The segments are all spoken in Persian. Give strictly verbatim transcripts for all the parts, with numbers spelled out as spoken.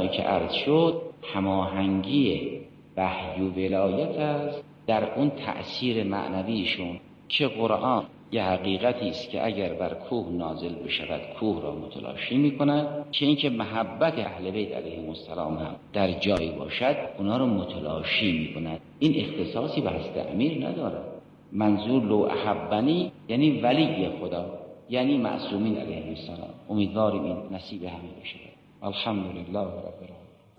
مطلبی که عرض شد هماهنگی وحی و ولایت است در اون تأثیر معنویشون که قرآن یه حقیقتی است که اگر بر کوه نازل بشود کوه را متلاشی می‌کند، که اینکه محبت اهل بیت علیهم السلام هم در جایی باشد اونا رو متلاشی می‌کند. این اختصاصی به حضرت امیر نداره. منظور لو احبنی یعنی ولی خدا، یعنی معصومین علیهم السلام. امیدواریم این نصیب همه بشه. الحمدلله رب العالمین.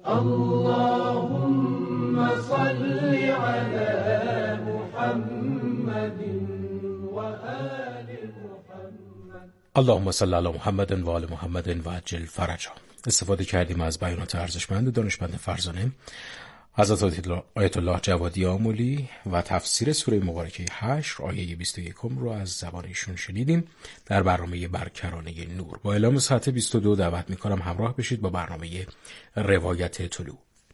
اللهم صل على محمد و آل محمد. اللهم صل علی محمد و آل محمد و عجل فرجهم. استفاده کردیم از بیانات ارزشمند دانشمند فرزانه حضرت آیت الله جوادی آملی و تفسیر سوره مبارکه حشر آیه بیست و یک رو از زبان ایشون شنیدیم در برنامه برکرانه نور. با اعلام ساعت بیست و دو دعوت می‌کنم همراه بشید با برنامه روایت طلوع.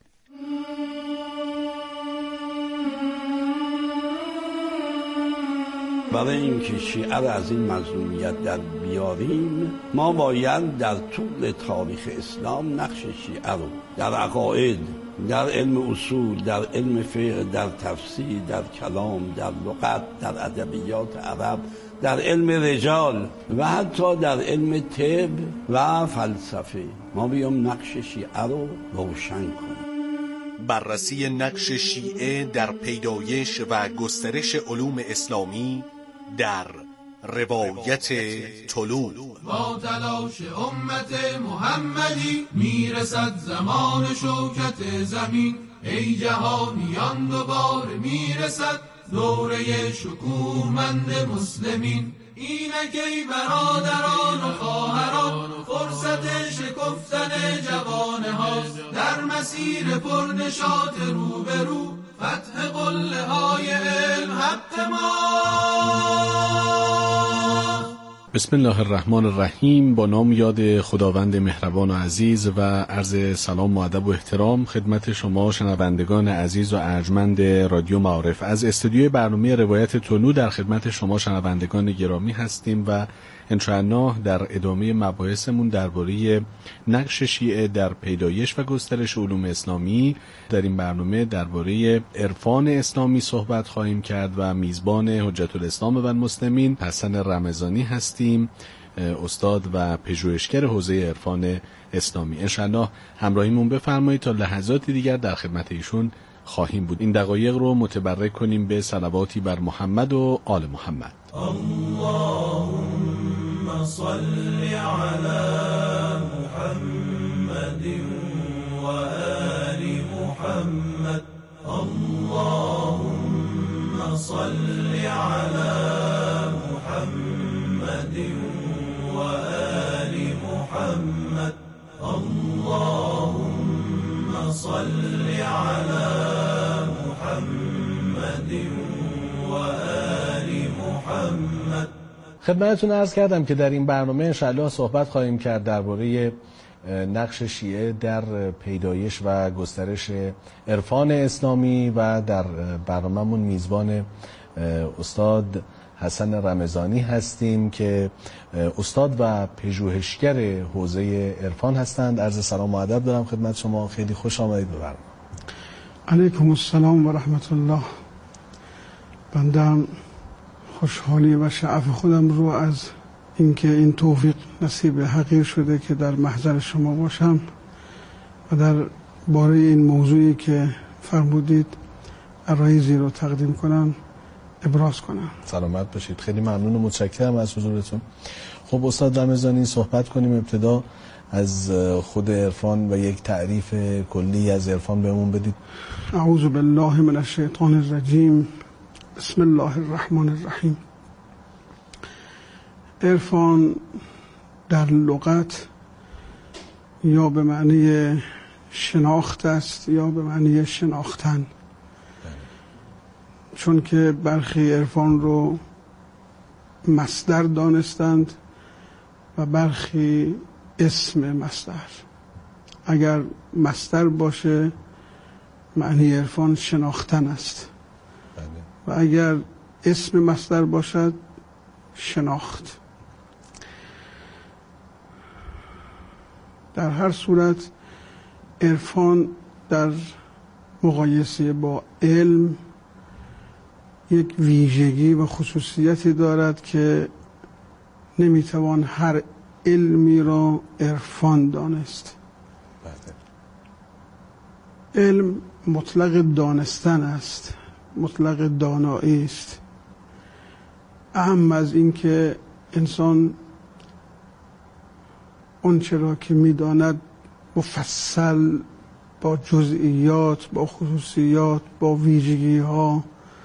برای اینکه شیعه را از این مظلومیت در بیاریم، ما باید در طول تاریخ اسلام نقش شیعه رو در عقاید، در علم اصول، در علم فقه، در تفسیر، در کلام، در لغت، در ادبیات عرب، در علم رجال و حتی در علم طب و فلسفه ما بیام نقش شیعه رو روشن کنیم. بررسی نقش شیعه در پیدایش و گسترش علوم اسلامی در روایت طلوع. با تلاش امت محمدی میرسد زمان شوکت زمین، ای جهانیان دوباره میرسد دوره شکوهمند مسلمین. اینک ای برادران و خواهران فرصت شکفتن جوانه هاست، در مسیر پرنشاط رو به رو فتح قله های علم حق ما. بسم الله الرحمن الرحیم. با نام یاد خداوند مهربان و عزیز و عرض سلام و ادب و احترام خدمت شما شنوندگان عزیز و ارجمند رادیو معارف. از استودیوی برنامه روایت طلوع در خدمت شما شنوندگان گرامی هستیم و انشاءالله در ادامه مباحثمون درباره نقش شیعه در پیدایش و گسترش علوم اسلامی در این برنامه درباره عرفان اسلامی صحبت خواهیم کرد و میزبان حجت الاسلام و المسلمین حسن رمضانی هستیم، استاد و پژوهشگر حوزه عرفان اسلامی. انشاءالله همراهیمون بفرمایید تا لحظاتی دیگر در خدمت ایشون خواهیم بود. این دقایق رو متبرک کنیم به صلواتی بر محمد و آل محمد. اللهم صل على محمد و آل محمد. اللهم صل على محمد و آل محمد. اللهم صل على محمد و آل محمد. خدمتتون عرض کردم که در این برنامه انشاءالله صحبت خواهیم کرد درباره نقش شیعه در پیدایش و گسترش عرفان اسلامی و در برنامه‌مون میزبان استاد حسن رمضانی هستیم که استاد و پژوهشگر حوزه عرفان هستند. عرض سلام و ادب دارم خدمت شما. خیلی خوش آمدید به برنامه. علیکم السلام و رحمت الله. بنده خوشحالی و شعف خودم رو از اینکه این توفیق نصیب حقیر شده که در محضر شما باشم و در باره این موضوعی که فرمودید عرایضی رو تقدیم کنم ابراز کنم. سلامت باشید. خیلی ممنون و متشکرم از حضورتون. خب استاد رمضانی صحبت کنیم ابتدا از خود عرفان و یک تعریف کلی از عرفان بهمون بدید. اعوذ بالله من الشیطان الرجیم. بسم الله الرحمن الرحیم. عرفان در لغت یا به معنی شناخت است یا به معنی شناختن، چون که برخی عرفان رو مصدر دانستند و برخی اسم مصدر. اگر مصدر باشه معنی عرفان شناختن است و اگر اسم مصدر باشد شناخت. در هر صورت عرفان در مقایسه با علم یک ویژگی و خصوصیتی دارد که نمیتوان هر علمی را عرفان دانست. علم مطلق دانستن است، مطلق دانایی است. اهم از این که انسان اون چرا که میداند مفصل با جزئیات، با خصوصیات، با ویژگی ها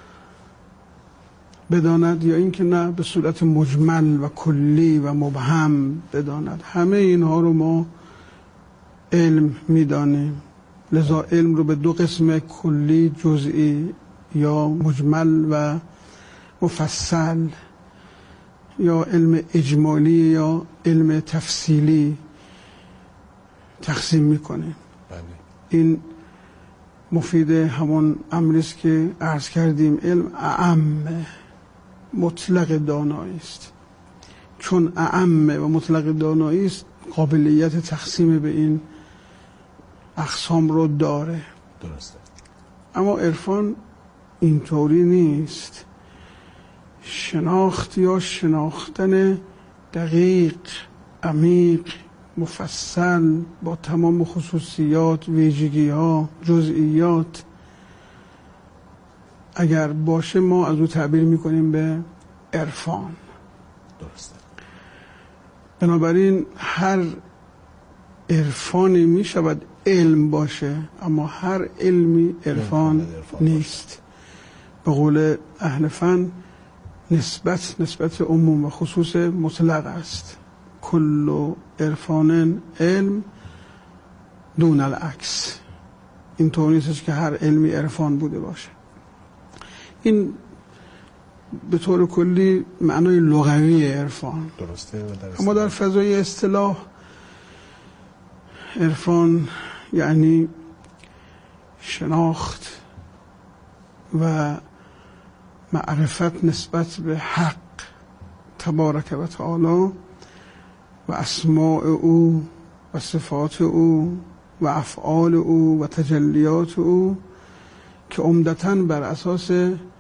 بداند، یا اینکه نه به صورت مجمل و کلی و مبهم بداند. همه اینها رو ما علم میدانیم. لذا علم رو به دو قسم کلی، جزئی یا مجمل و مفصل، یا علم اجمالی یا علم تفصیلی تقسیم میکنیم. این مفید همون امری است که عرض کردیم، علم اعم مطلق دانایی است. چون اعم و مطلق دانایی است، قابلیت تقسیم به این اقسام رو داره. درسته. اما عرفان اینطوری نیست. شناخت یا شناختن دقیق، عمیق، مفصل با تمام خصوصیات، ویژگی ها، جزئیات اگر باشه، ما از او تعبیر میکنیم به عرفان. درسته. بنابراین هر عرفانی میشود علم باشه، اما هر علمی عرفان نیست. به قول اهل فن، نسبت نسبت عموم و خصوص مطلق است. کل عرفان علم دون العکس. این طور نیست که هر علمی عرفان بوده باشه. این به طور کلی معنای لغوی عرفان. درسته. اما در فضای اصطلاح، عرفان یعنی شناخت و معرفت نسبت به حق تبارک و تعالی و اسماء او و صفات او و افعال او و تجلیات او، که عمدتاً بر اساس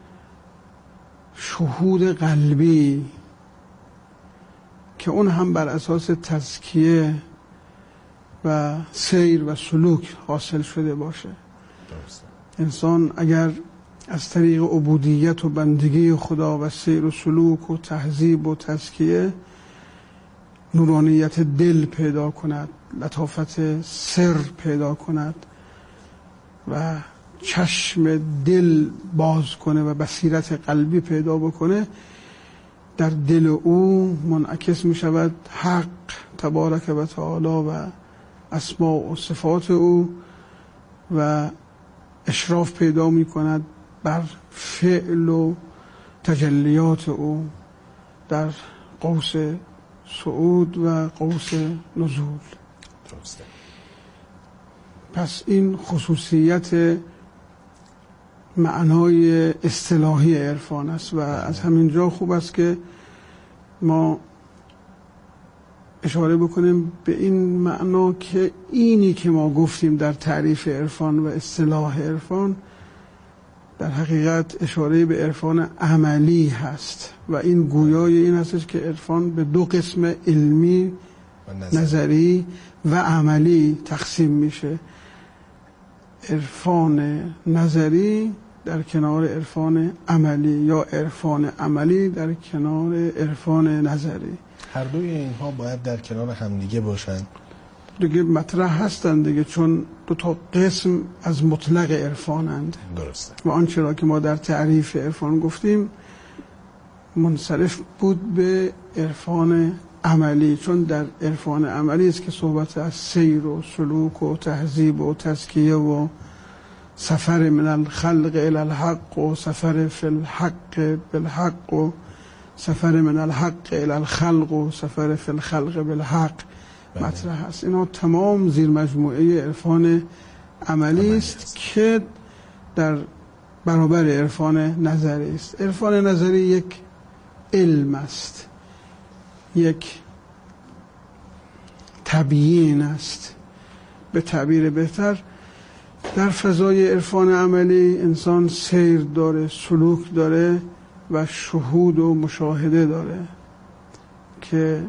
شهود قلبی، که اون هم بر اساس تزکیه و سیر و سلوک حاصل شده باشه. درسته. انسان اگر از طریق عبودیت و بندگی خدا و سیر و سلوک و تهذیب و تزکیه نورانیت دل پیدا کند، لطافت سر پیدا کند و چشم دل باز کنه و بصیرت قلبی پیدا بکنه، در دل او منعکس می شود حق تبارک و تعالی و اسماء و صفات او، و اشراف پیدا می کند بر فعل و تجلیات او در قوس صعود و قوس نزول. درسته. پس این خصوصیت معنای اصطلاحی عرفان است و از همین جا خوب است که ما اشاره بکنیم به این معنا که اینی که ما گفتیم در تعریف عرفان و اصطلاح عرفان در حقیقت اشاره به عرفان عملی هست، و این گویای این هستش که عرفان به دو قسم علمی و نظری و عملی تقسیم میشه. عرفان نظری در کنار عرفان عملی، یا عرفان عملی در کنار عرفان نظری. هر دوی اینها باید در کنار همدیگه باشن. دیگه مطرح هستند دیگه، چون دو تا قسم از مطلق عرفانند. درسته. و آنچه را که ما در تعریف عرفان گفتیم منصرف بود به عرفان عملی، چون در عرفان عملی است که صحبت از سیر و سلوک و تهذیب و تزکیه و سفر من الخلق الى الحق و سفر فی الحق بالحق و سفر من الحق الى الخلق و سفر فی الخلق بالحق مطرح است. اینا تمام زیر مجموعه عرفان عملی است که در برابر عرفان نظری است. عرفان نظری یک علم است، یک تبیین است، به تعبیر بهتر در فضای عرفان عملی انسان سیر داره، سلوک داره و شهود و مشاهده داره که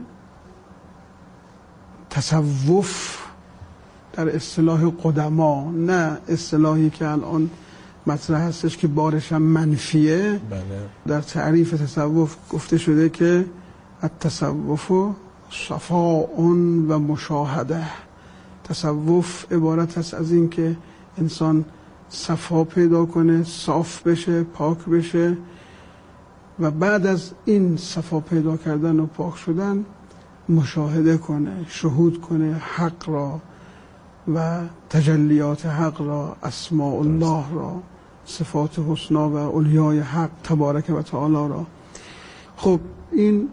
تصوف در اصطلاح قدما، نه اصطلاحی که الان مطرح هستش که بارش هم منفیه. بله. در تعریف تصوف گفته شده که التصوف صفاء و مشاهده. تصوف عبارت هست از این که انسان صفا پیدا کنه، صاف بشه، پاک بشه و بعد از این صفا پیدا کردن و پاک شدن مشاهده کنه، شهود کنه حق را و تجلیات حق را، اسماء الله را، صفات حسنا و اولیای حق تبارک و تعالی را. خب این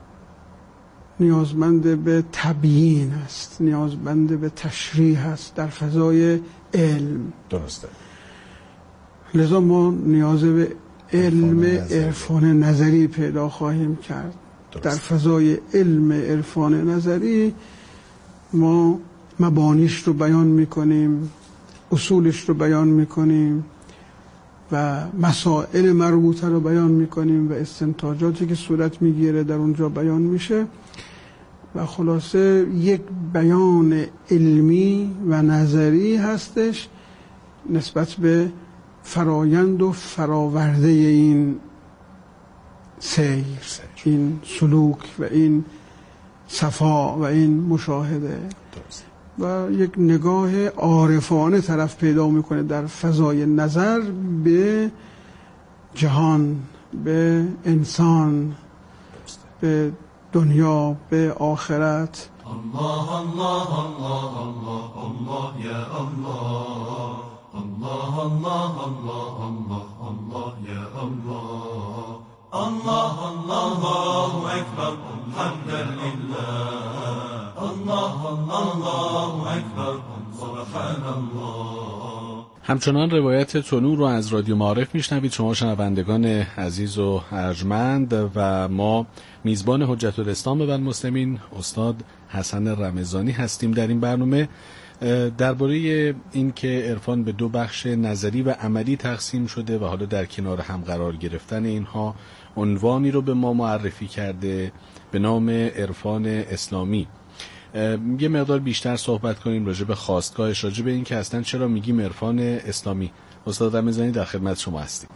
نیازمند به تبیین است، نیازمند به تشریح است در فضای علم. درسته. لذا ما نیاز به علم عرفان نظری پیدا خواهیم کرد. درسته. در فضای علم عرفان نظری ما مبانیش رو بیان میکنیم، اصولش رو بیان میکنیم و مسائل مربوطه رو بیان میکنیم و استنتاجاتی که صورت میگیره در اونجا بیان میشه و خلاصه یک بیان علمی و نظری هستش نسبت به فرایند و فراورده این سیر، این سلوک و این صفا و این مشاهده و یک نگاه عارفانه طرف پیدا میکنه در فضای نظر به جهان، به انسان، به دنیا، به آخرت. الله الله الله الله الله یا الله الله الله الله الله الله یا الله الله الله اکبر حمدا لله الله الله اکبر سبحان الله. همچنان روایت طلوع رو از رادیو معارف میشنوید شما شنوندگان عزیز و ارجمند و ما میزبان حجت الاسلام و المسلمین استاد حسن رمضانی هستیم. در این برنامه درباره این که عرفان به دو بخش نظری و عملی تقسیم شده و حالا در کنار هم قرار گرفتن اینها عنوانی رو به ما معرفی کرده به نام عرفان اسلامی. یه مقدار بیشتر صحبت کنیم راجع به خواستگاهش، راجع به این که اصلا چرا میگیم عرفان اسلامی. استاد رمضانی در خدمت شما هستیم.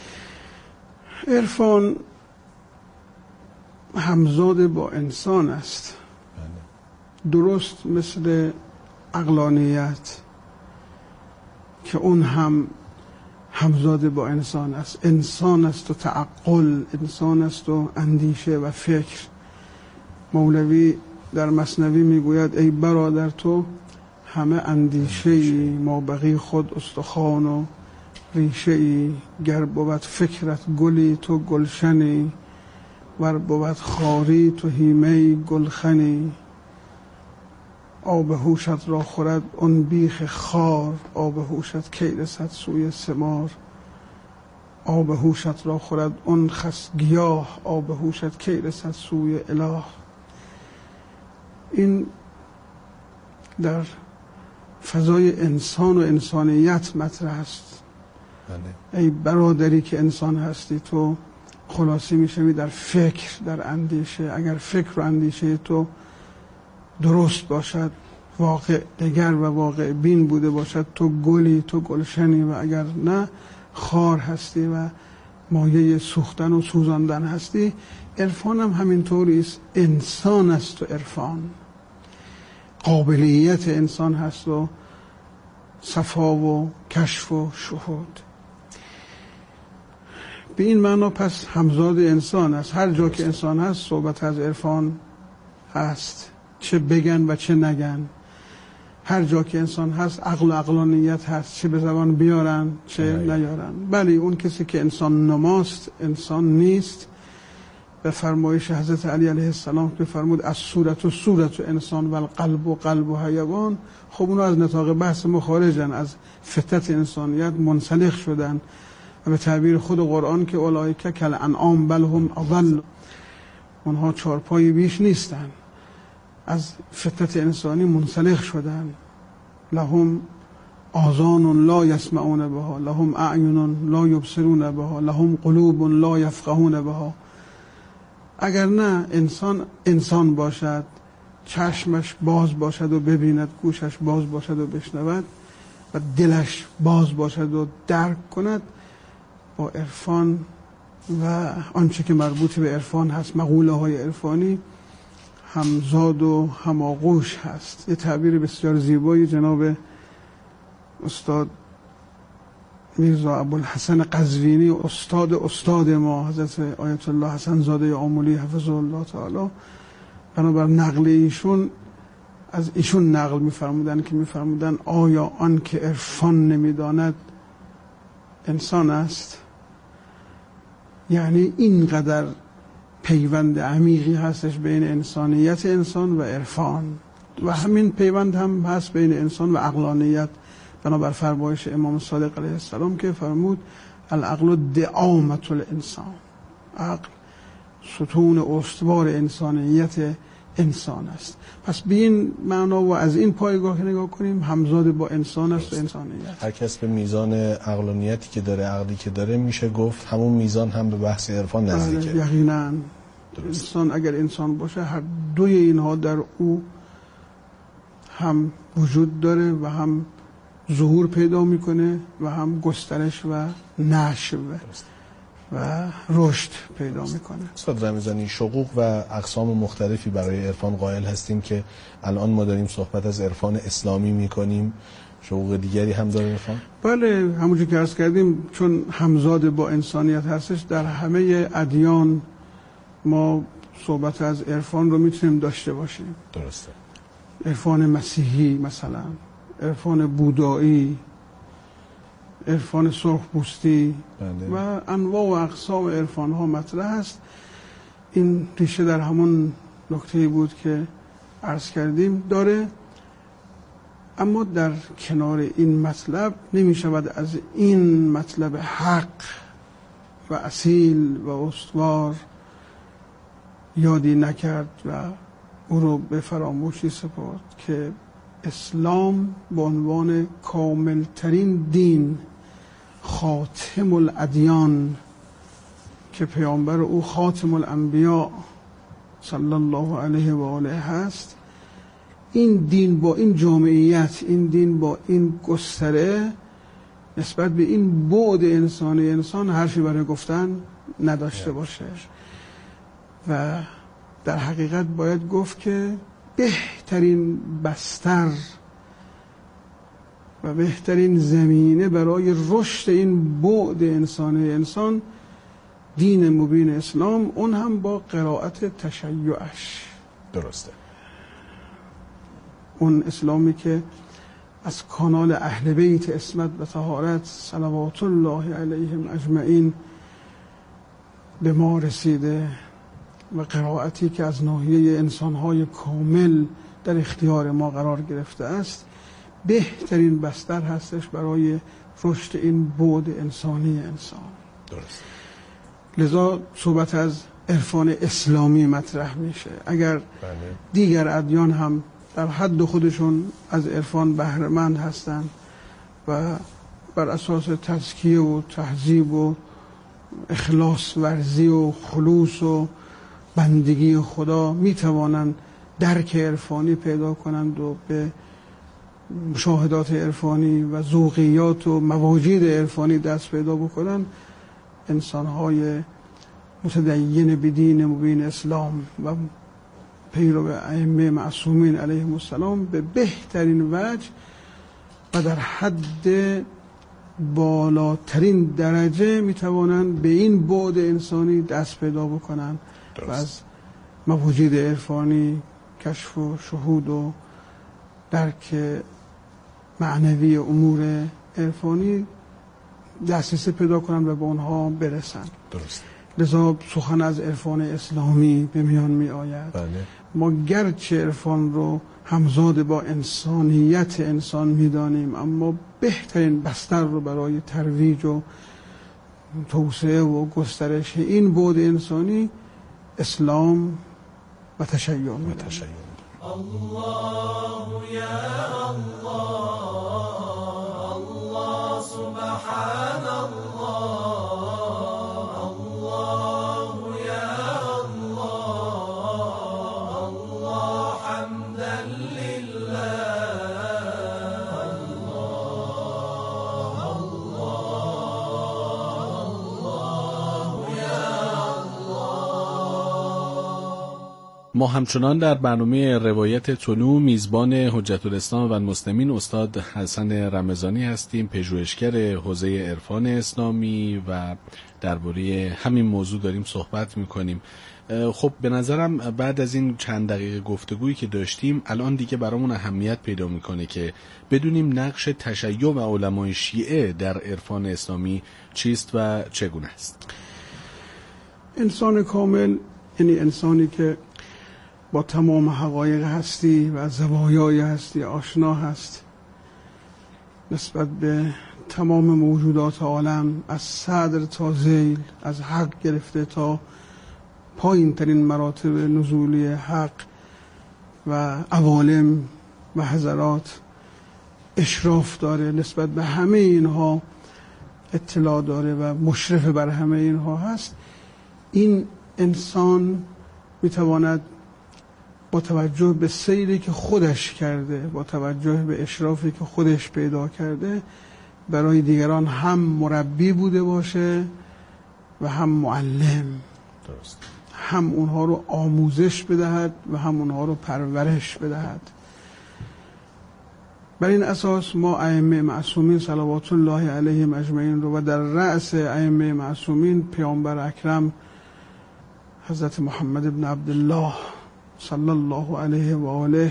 عرفان همزاد با انسان است. درست مثل عقلانیت که اون هم همزاد با انسان است. انسان است و تعقل، انسان است و اندیشه و فکر. مولوی در مثنوی میگوید ای برادر تو همه اندیشه‌ای، ما بقی خود استخوان و ریشه‌ای، گر بود فکرت گلی تو گلشنی، ور بود خاری تو هیمه گلخنی، آب هوشت را خورد اون بیخ خار، آب هوشت کی رسد سوی ثمار، آب هوشت را خورد اون خس گیاه، آب هوشت کی رسد سوی اله. این در فضای انسان و انسانیت مطرح است. بله. ای برادری که انسان هستی تو خلاصی میشوی در فکر، در اندیشه. اگر فکر و اندیشه تو درست باشد، واقع دگر و واقع بین بوده باشد، تو گلی، تو گلشنی، و اگر نه خار هستی و مایه سوختن و سوزاندن هستی. عرفان هم همینطوری است. انسان است و عرفان قابلیت انسان هست و صفا و کشف و شهود. به این معنا پس همزاد انسان است. هر جا که انسان هست صحبت از عرفان هست، چه بگن و چه نگن. هر جا که انسان هست عقل و عقلانیت هست، چه به زبان بیارن چه نیارن. بله، اون کسی که انسان نماست انسان نیست. به فرمایش حضرت علی علیه السلام که فرمود از صورت و صورت و انسان و القلب و قلب و حیوان، خب اونو از نطاق بحث ما خارجن، از فطرت انسانیت منسلخ شدن و به تعبیر خود قرآن که اولئک کالانعام بل هم اضل، اونها چارپای بیش نیستن، از فطرت انسانی منسلخ شدن. لهم آذان لا یسمعون بها، لهم اعین لا یبصرون بها، لهم قلوب لا یفقهون بها. اگر نه انسان انسان باشد، چشمش باز باشد و ببیند، گوشش باز باشد و بشنود و دلش باز باشد و درک کند، با عرفان و آنچه که مربوط به عرفان هست، مقوله های عرفانی، همزاد و هماغوش هست. یه تعبیر بسیار زیبایی جناب استاد میرزا ابوالحسن قزوینی، استاد استاد ما حضرت آیت الله حسن زاده آملی حفظه الله تعالی، بنابر نقل ایشون از ایشون نقل می‌فرمودن که می‌فرمودن آیا آن که عرفان نمی‌داند انسان است؟ یعنی اینقدر پیوند عمیقی هستش بین انسانیت انسان و عرفان و همین پیوند هم هست بین انسان و عقلانیت، بنابر فرمایش امام صادق علیه السلام که فرمود العقل دعامة الانسان، عقل ستون استوار انسانیت انسان است. پس به این معنا و از این پایگاه نگاه کنیم، همزاد با انسان است و انسانیت. هر کس به میزان عقلانیتی که داره، عقلی که داره، میشه گفت همون میزان هم به بحث عرفان نزدیکه. یقینا انسان اگر انسان باشه، هر دوی اینها در او هم وجود داره و هم ظهور پیدا میکنه و هم گسترش و نشو و رشد پیدا میکنه. استاد رمضانی، شقوق و اقسام مختلفی برای عرفان قائل هستیم که الان ما داریم صحبت از عرفان اسلامی میکنیم، شقوق دیگری هم داره عرفان؟ بله، همونجور که عرض کردیم چون همزاد با انسانیت هستش، در همه ادیان ما صحبت از عرفان رو میتونیم داشته باشیم. درسته. عرفان مسیحی مثلا، عرفان بودایی، عرفان سرخپوستی و انواع و اقسام عرفان ها مطرح است. این ریشه در همون نکته بود که عرض کردیم داره. اما در کنار این مطلب نمی شود از این مطلب حق و اصیل و استوار یادی نکرد و او رو به فراموشی سپرد که اسلام به عنوان کاملترین دین، خاتم الادیان، که پیامبر او خاتم الانبیاء صلی الله علیه و آله هست، این دین با این جامعیت، این دین با این گستره، نسبت به این بعد انسانی انسان حرفی برای گفتن نداشته باشه. و در حقیقت باید گفت که بهترین بستر و بهترین زمینه برای رشد این بعد انسانی انسان دین مبین اسلام، اون هم با قرائت تشیعش. درسته. اون اسلامی که از کانال اهل بیت عصمت و طهارت صلوات الله علیهم اجمعین به ما رسیده و قرائتی که از ناحیه انسانهای کامل در اختیار ما قرار گرفته است، بهترین بستر هستش برای رشد این بعد انسانی انسان. درست. لذا صحبت از عرفان اسلامی مطرح میشه. اگر دیگر ادیان هم در حد خودشون از عرفان بهره مند هستند و بر اساس تزکیه و تهذیب و اخلاص ورزی و خلوص و بندگی خدا میتوانند درک عرفانی پیدا کنند و به مشاهدات عرفانی و ذوقیات و مواجید عرفانی دست پیدا بکنند، انسان‌های متدین بدین مبین اسلام و پیرو ائمه معصومین علیهم السلام به بهترین وجه و در حد بالاترین درجه میتوانند به این بعد انسانی دست پیدا بکنند و از مواجید عرفانی کشف و شهود و درک معنوی امور عرفانی دسترسی پیدا کنند و به اونها برسند. درست. لذا سخن از عرفان اسلامی به میان می آید. بله. ما گرچه عرفان رو همزاد با انسانیت انسان می دانیم، اما بهترین بستر رو برای ترویج و توسعه و گسترش این بعد انسانی اسلام و تشیع می دانیم. الله يا الله الله سبحان الله الله يا الله الله حمدا لله ما همچنان در برنامه روایت طلوع میزبان حجت الاسلام و المسلمین استاد حسن رمضانی هستیم، پژوهشگر حوزه عرفان اسلامی، و درباره همین موضوع داریم صحبت میکنیم. خب به نظرم بعد از این چند دقیقه گفتگویی که داشتیم الان دیگه برامون اهمیت پیدا میکنه که بدونیم نقش تشیع و علمای شیعه در عرفان اسلامی چیست و چگونه است. انسان کامل یعنی انسانی که با تمام حقایق هستی و زوایای هستی آشنا هست، نسبت به تمام موجودات عالم از صدر تا ذیل، از حق گرفته تا پایین ترین مراتب نزولی حق و عوالم و حضرات اشراف داره، نسبت به همه اینها اطلاع داره و مشرف بر همه اینها هست. این انسان میتواند با توجه به سیری که خودش کرده، با توجه به اشرافی که خودش پیدا کرده، برای دیگران هم مربی بوده باشه و هم معلم. درست. هم اونها رو آموزش بدهد و هم اونها رو پرورش بدهد. بر این اساس ما ائمه معصومین صلوات الله علیهم اجمعین رو و در رأس ائمه معصومین پیامبر اکرم حضرت محمد ابن عبدالله صلی الله علیه و آله،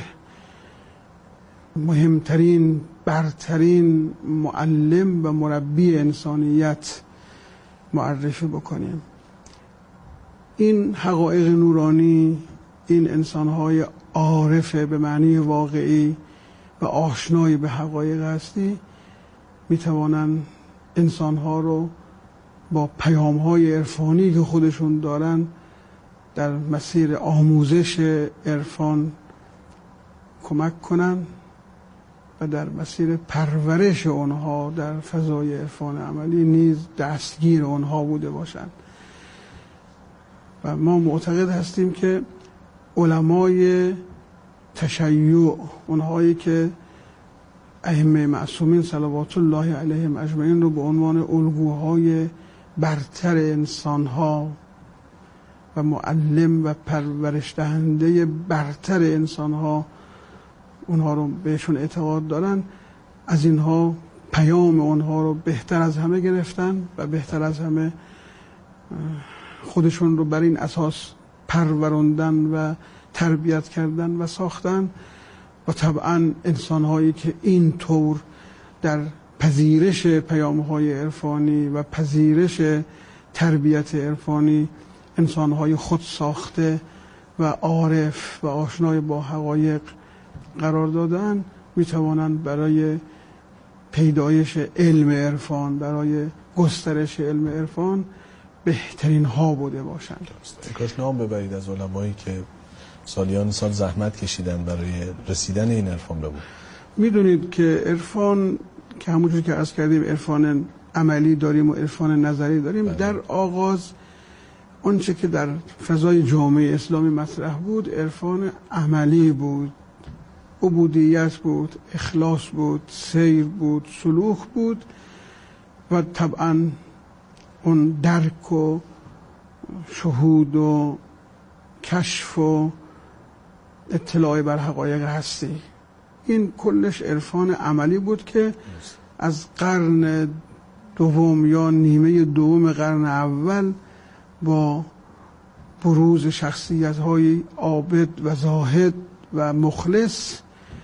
مهمترین برترین معلم و مربی انسانیت معرفی بکنیم. این حقایق نورانی، این انسانهای عارف به معنی واقعی و آشنایی به حقایق هستی، میتوانن انسانها رو با پیامهای عرفانی که خودشون دارن در مسیر آموزش عرفان کمک کنن و در مسیر پرورش اونها در فضای عرفان عملی نیز دستگیر اونها بوده باشند. و ما معتقد هستیم که علمای تشیع، اونهایی که ائمه معصومین صلوات الله علیهم اجمعین رو به عنوان الگوهای برتر انسانها و معلم و پرورش دهنده برتر انسانها اونها رو بهشون اعتقاد دارن، از اینها پیام اونها رو بهتر از همه گرفتن و بهتر از همه خودشون رو بر این اساس پروروندن و تربیت کردن و ساختن. و طبعا انسانهایی که این طور در پذیرش پیامهای عرفانی و پذیرش تربیت عرفانی انسانهای خود ساخته و عارف و آشنای با حقایق قرار دادن، میتوانند برای پیدایش علم عرفان، برای گسترش علم عرفان بهترین ها بوده باشند. کاش نام ببرید از علمایی که سالیان سال زحمت کشیدن برای رسیدن این عرفان به بود. میدونید که عرفان که همونجور که عرض کردیم عرفان عملی داریم و عرفان نظری داریم. بله. در آغاز آنچه که در فضای جامعه اسلامی مطرح بود عرفان عملی بود، عبودیت بود، اخلاص بود، سیر بود، سلوک بود و طبعا اون درک و شهود و کشف و اطلاع بر حقایق هستی. این کلش عرفان عملی بود که از قرن دوم یا نیمه دوم قرن اول با بروز شخصیت‌های عابد و زاهد و مخلص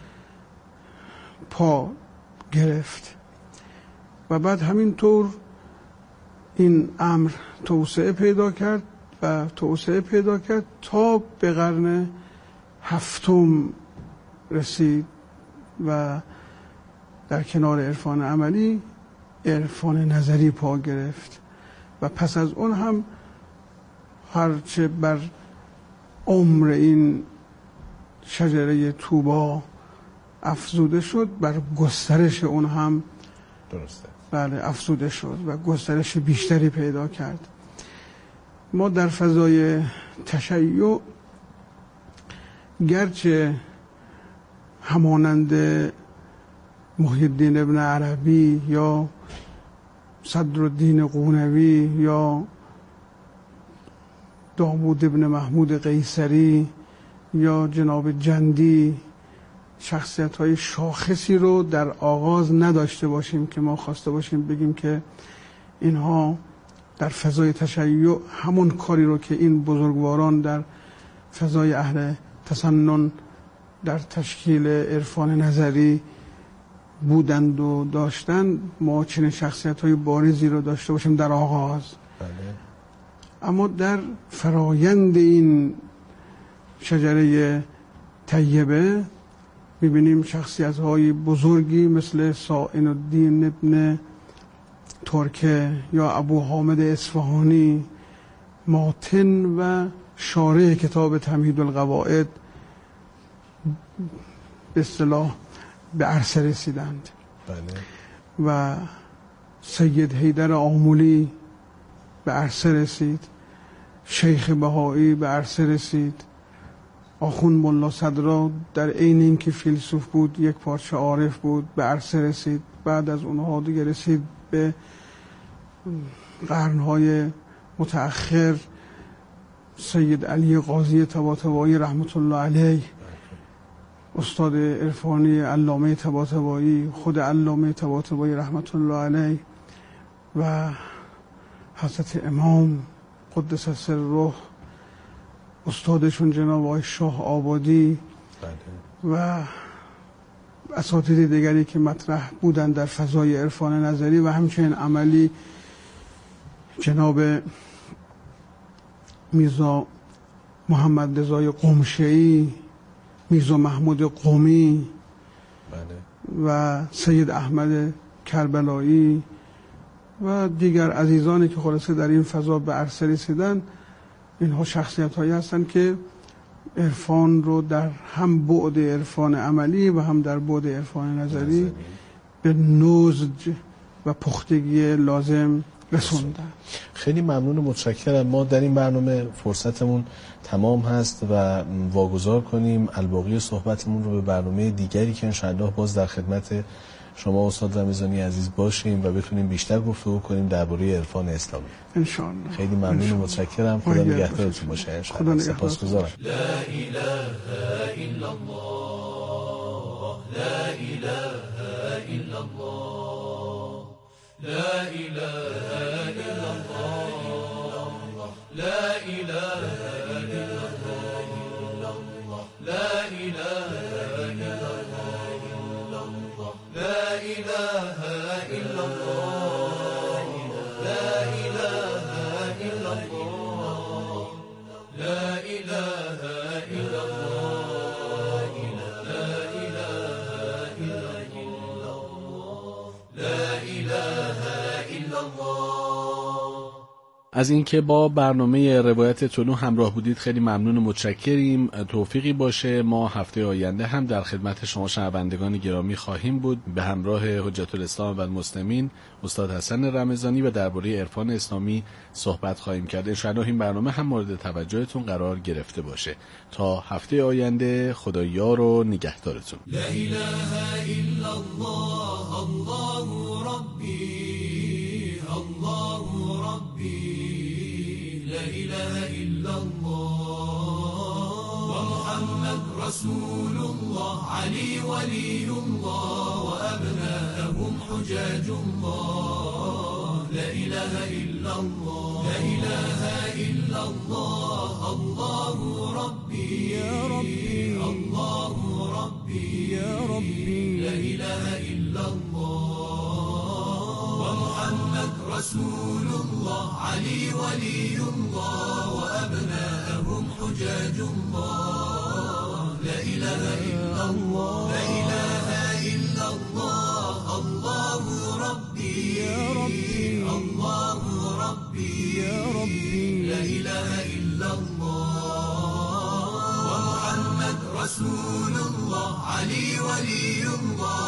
پا گرفت و بعد همینطور این امر توسعه پیدا کرد و توسعه پیدا کرد تا به قرن هفتم رسید و در کنار عرفان عملی عرفان نظری پا گرفت و پس از اون هم هرچه بر عمر این شجره طوبا افزوده شد، بر گسترش اون هم درسته بله افزوده شد و گسترش بیشتری پیدا کرد. ما در فضای تشیع گرچه همانند محی الدین ابن عربی یا صدرالدین قونوی یا داوود ابن محمود قیصری یا جناب جندی شخصیت های شاخصی رو در آغاز نداشته باشیم که ما خواسته باشیم بگیم که اینها در فضای تشیع همون کاری رو که این بزرگواران در فضای اهل تسنن در تشکیل عرفان نظری بودند و داشتن، ما چنین شخصیت های بارزی رو داشته باشیم در آغاز. بله. اما در فرایند این شجره طیبه میبینیم شخصیت های بزرگی مثل سائن الدین ابن ترکه یا ابو حامد اصفهانی، ماتن و شارح کتاب تمهید القواعد به اصطلاح به عرصه رسیدند. بله. و سید حیدر آمولی به عرصه رسید، شیخ بهایی به عرصه رسید، آخوند ملا صدرا در عین اینکه فیلسوف بود یک پارچه عارف بود به عرصه رسید. بعد از اونها دیگه رسید به قرنهای متأخر سید علی قاضی طباطبایی رحمت الله علیه، استاد عرفانی علامه طباطبایی، خود علامه طباطبایی رحمت الله علیه و حضرت امام قدس سره، استادشون جناب آقای شاه آبادی و اساتید دیگری که مطرح بودند در فضای عرفان نظری و همچنین عملی جناب میرزا محمد رضای قمشه‌ای، میرزا محمود قمی بله. و سید احمد کربلایی و دیگر عزیزانی که خلاصه در این فضا به عرصه رسیدن. اینها شخصیت هایی هستند که عرفان رو در هم بعد عرفان عملی و هم در بعد عرفان نظری به نضج و پختگی لازم رسوندن. خیلی ممنون و متشکرم. ما در این برنامه فرصتمون تمام هست و واگذار کنیم الباقی صحبتمون رو به برنامه دیگری که انشاءالله باز در خدمت شما استاد رمضانی عزیز باشیم و بتونیم بیشتر گفتگو کنیم درباره عرفان اسلامی انشاءالله. خیلی ممنون و متشکرم. خدا نگهدارتون باشه. انشاءالله. سپاسگزارم. لا اله الا الله، لا اله الا الله، لا اله الا الله، لا اله الا الله، لا اله الا الله، لا اله الا الله، لا اله الا الله، لا اله الا الله، لا اله الا الله، لا اله الا الله. از اینکه با برنامه روایت طلوع همراه بودید خیلی ممنون و متشکریم. توفیقی باشه ما هفته آینده هم در خدمت شما شنوندگان گرامی خواهیم بود به همراه حجت الاسلام و المسلمین استاد حسن رمضانی و درباره عرفان اسلامی صحبت خواهیم کرد. انشاءالله این برنامه هم مورد توجهتون قرار گرفته باشه. تا هفته آینده خدا یار و نگهدارتون. لا اله الا الله، الله ربی، الله ربی، لا اله الا الله ومحمد رسول الله، علی ولی الله وابناءهم حجاج الله، لا اله الا الله، لا اله الا الله، الله ربی یا ربی، الله ربی یا ربی، لا اله الا الله ومحمد رسول الله، علی ولی الله وابناءهم حجاج الله، لا اله الا الله، لا اله الا الله، الله ربی یا ربی، الله ربی یا ربی، لا اله الا الله ومحمد رسول علي ولي الله